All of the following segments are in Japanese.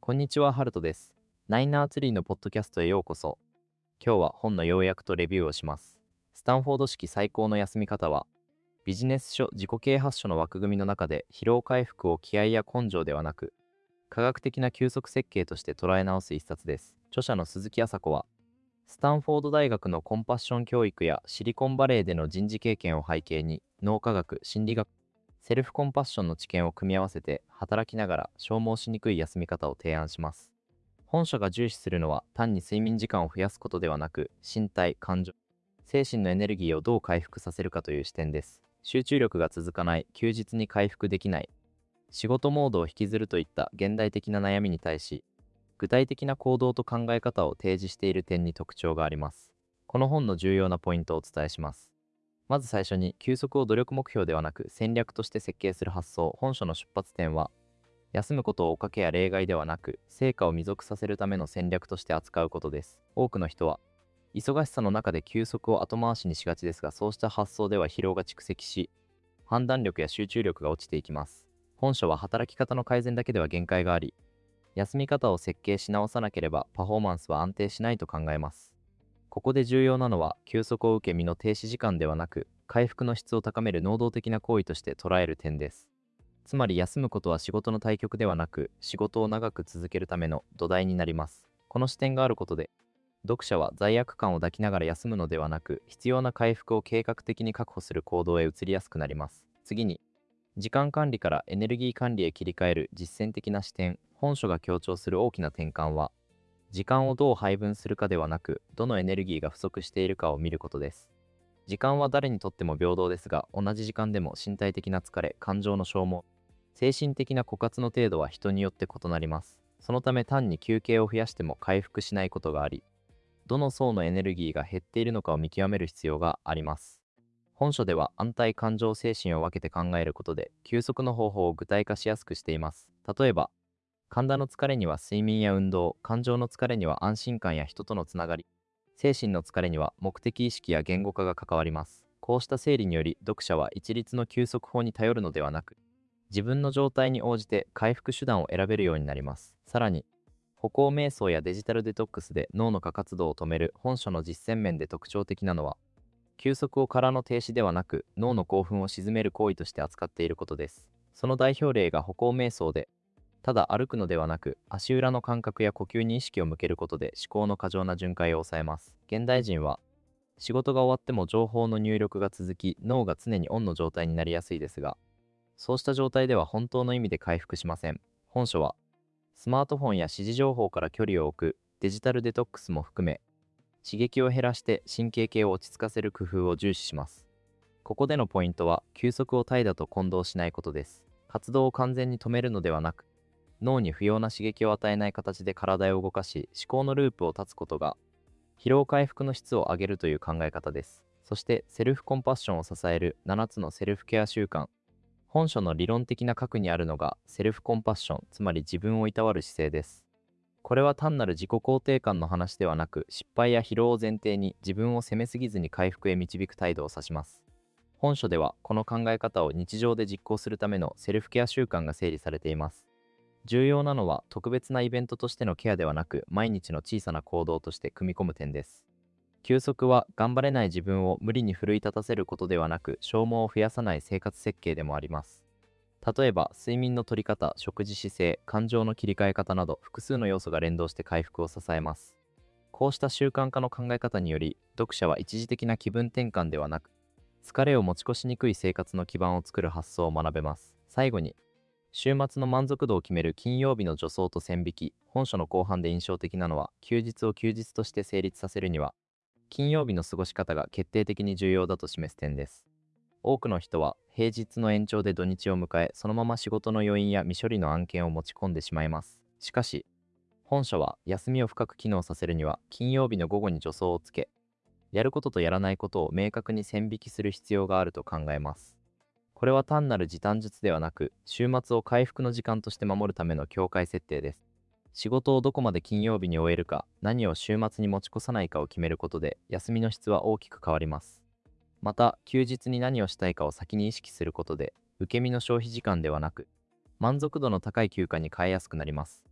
こんにちは、ハルトです。ナイナーツリーのポッドキャストへようこそ。今日は本の要約とレビューをします。スタンフォード式最高の休み方は、ビジネス書自己啓発書の枠組みの中で疲労回復を気合や根性ではなく、科学的な休息設計として捉え直す一冊です。著者の鈴木麻子は、スタンフォード大学のコンパッション教育やシリコンバレーでの人事経験を背景に、脳科学、心理学、セルフコンパッションの知見を組み合わせて働きながら消耗しにくい休み方を提案します。本書が重視するのは単に睡眠時間を増やすことではなく、身体、感情、精神のエネルギーをどう回復させるかという視点です。集中力が続かない、休日に回復できない、仕事モードを引きずるといった現代的な悩みに対し、具体的な行動と考え方を提示している点に特徴があります。この本の重要なポイントをお伝えします。まず最初に、休息を努力目標ではなく戦略として設計する発想。本書の出発点は、休むことをおかけや例外ではなく、成果を持続させるための戦略として扱うことです。多くの人は、忙しさの中で休息を後回しにしがちですが、そうした発想では疲労が蓄積し、判断力や集中力が落ちていきます。本書は働き方の改善だけでは限界があり、休み方を設計し直さなければパフォーマンスは安定しないと考えます。ここで重要なのは、休息を受け身の停止時間ではなく、回復の質を高める能動的な行為として捉える点です。つまり休むことは仕事の対極ではなく、仕事を長く続けるための土台になります。この視点があることで、読者は罪悪感を抱きながら休むのではなく、必要な回復を計画的に確保する行動へ移りやすくなります。次に、時間管理からエネルギー管理へ切り替える実践的な視点。本書が強調する大きな転換は、時間をどう配分するかではなく、どのエネルギーが不足しているかを見ることです。時間は誰にとっても平等ですが、同じ時間でも身体的な疲れ、感情の消耗、精神的な枯渇の程度は人によって異なります。そのため単に休憩を増やしても回復しないことがあり、どの層のエネルギーが減っているのかを見極める必要があります。本書では安泰感情精神を分けて考えることで、休息の方法を具体化しやすくしています。例えば、体の疲れには睡眠や運動、感情の疲れには安心感や人とのつながり、精神の疲れには目的意識や言語化が関わります。こうした整理により、読者は一律の休息法に頼るのではなく、自分の状態に応じて回復手段を選べるようになります。さらに、歩行瞑想やデジタルデトックスで脳の過活動を止める。本書の実践面で特徴的なのは、休息を空の停止ではなく、脳の興奮を鎮める行為として扱っていることです。その代表例が歩行瞑想で、ただ歩くのではなく、足裏の感覚や呼吸に意識を向けることで思考の過剰な巡回を抑えます。現代人は、仕事が終わっても情報の入力が続き、脳が常にオンの状態になりやすいですが、そうした状態では本当の意味で回復しません。本書は、スマートフォンや指示情報から距離を置くデジタルデトックスも含め、刺激を減らして神経系を落ち着かせる工夫を重視します。ここでのポイントは、休息を怠惰と混同しないことです。活動を完全に止めるのではなく、脳に不要な刺激を与えない形で体を動かし、思考のループを断つことが、疲労回復の質を上げるという考え方です。そして、セルフコンパッションを支える7つのセルフケア習慣。本書の理論的な核にあるのが、セルフコンパッション、つまり自分をいたわる姿勢です。これは単なる自己肯定感の話ではなく、失敗や疲労を前提に自分を責めすぎずに回復へ導く態度を指します。本書では、この考え方を日常で実行するためのセルフケア習慣が整理されています。重要なのは、特別なイベントとしてのケアではなく、毎日の小さな行動として組み込む点です。休息は頑張れない自分を無理に奮い立たせることではなく、消耗を増やさない生活設計でもあります。例えば、睡眠の取り方、食事姿勢、感情の切り替え方など、複数の要素が連動して回復を支えます。こうした習慣化の考え方により、読者は一時的な気分転換ではなく、疲れを持ち越しにくい生活の基盤を作る発想を学べます。最後に、週末の満足度を決める金曜日の助走と線引き。本書の後半で印象的なのは、休日を休日として成立させるには、金曜日の過ごし方が決定的に重要だと示す点です。多くの人は平日の延長で土日を迎え、そのまま仕事の余韻や未処理の案件を持ち込んでしまいます。しかし、本書は休みを深く機能させるには、金曜日の午後に助走をつけ、やることとやらないことを明確に線引きする必要があると考えます。これは単なる時短術ではなく、週末を回復の時間として守るための境界設定です。仕事をどこまで金曜日に終えるか、何を週末に持ち越さないかを決めることで、休みの質は大きく変わります。また、休日に何をしたいかを先に意識することで、受け身の消費時間ではなく、満足度の高い休暇に変えやすくなります。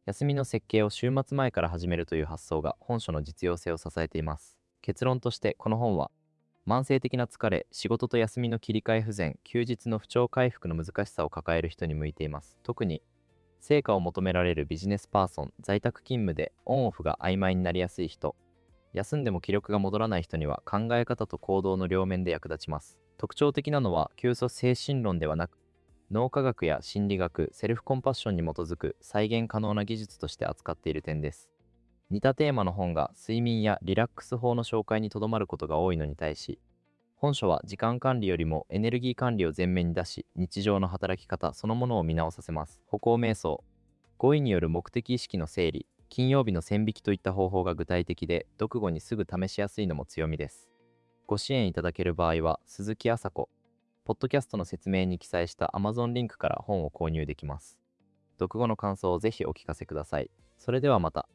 休みの設計を週末前から始めるという発想が本書の実用性を支えています。結論としてこの本は、慢性的な疲れ、仕事と休みの切り替え不全、休日の不調回復の難しさを抱える人に向いています。特に成果を求められるビジネスパーソン、在宅勤務でオンオフが曖昧になりやすい人、休んでも気力が戻らない人には考え方と行動の両面で役立ちます。特徴的なのは、急速精神論ではなく、脳科学や心理学、セルフコンパッションに基づく再現可能な技術として扱っている点です。似たテーマの本が睡眠やリラックス法の紹介にとどまることが多いのに対し、本書は時間管理よりもエネルギー管理を前面に出し、日常の働き方そのものを見直させます。歩行瞑想、語彙による目的意識の整理、金曜日の線引きといった方法が具体的で、読後にすぐ試しやすいのも強みです。ご支援いただける場合は、鈴木麻子、ポッドキャストの説明に記載した Amazon リンクから本を購入できます。読後の感想をぜひお聞かせください。それではまた。